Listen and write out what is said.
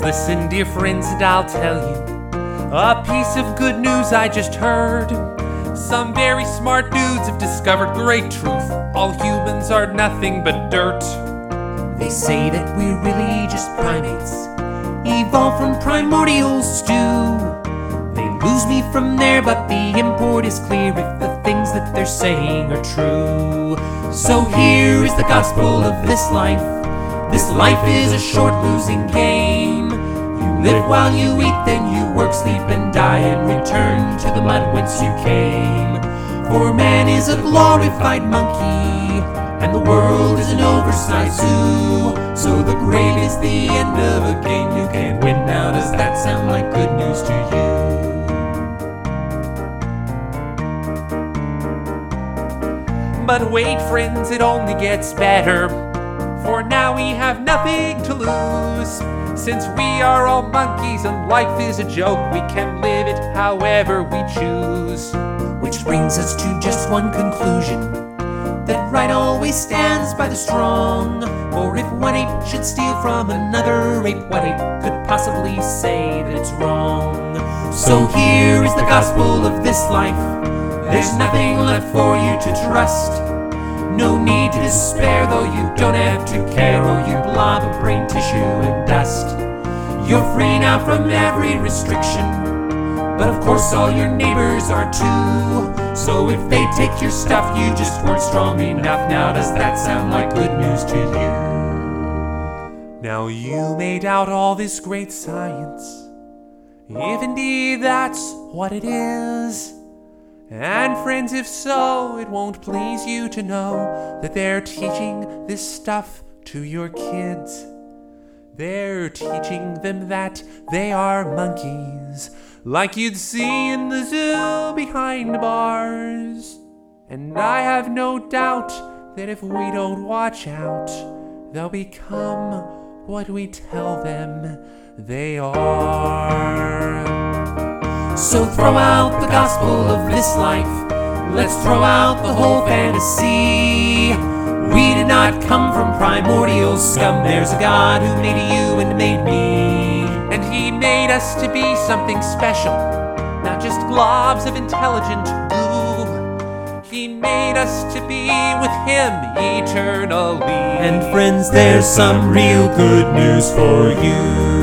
Listen, dear friends, and I'll tell you a piece of good news I just heard. Some very smart dudes have discovered great truth. All humans are nothing but dirt. They say that we're really just primates, evolved from primordial stew. They lose me from there, but the import is clear if the things that they're saying are true. So here is the gospel of this life. This life is a short losing game. You live while you eat, then you work, sleep, and die, and return to the mud whence you came. For man is a glorified monkey, and the world is an oversized zoo. So the grave is the end of a game you can't win. Now does that sound like good news to you? But wait, friends, it only gets better. For now we have nothing to lose. Since we are all monkeys and life is a joke, we can live it however we choose. Which brings us to just one conclusion, that right always stands by the strong. For if one ape should steal from another ape, what ape could possibly say that it's wrong? So here is the gospel of this life. There's nothing left for you to trust. No need to despair, though you don't have to care. Oh, you blob of brain tissue and dust. You're free now from every restriction, but of course all your neighbors are too. So if they take your stuff, you just weren't strong enough. Now does that sound like good news to you? Now you may doubt all this great science, if indeed that's what it is. And friends, if so, it won't please you to know that they're teaching this stuff to your kids. They're teaching them that they are monkeys, like you'd see in the zoo behind bars. And I have no doubt that if we don't watch out, they'll become what we tell them they are. So throw out the gospel of this life. Let's throw out the whole fantasy. We did not come from primordial scum. There's a God who made you and made me. And he made us to be something special, not just globs of intelligent goo. He made us to be with him eternally. And friends, there's some real good news for you.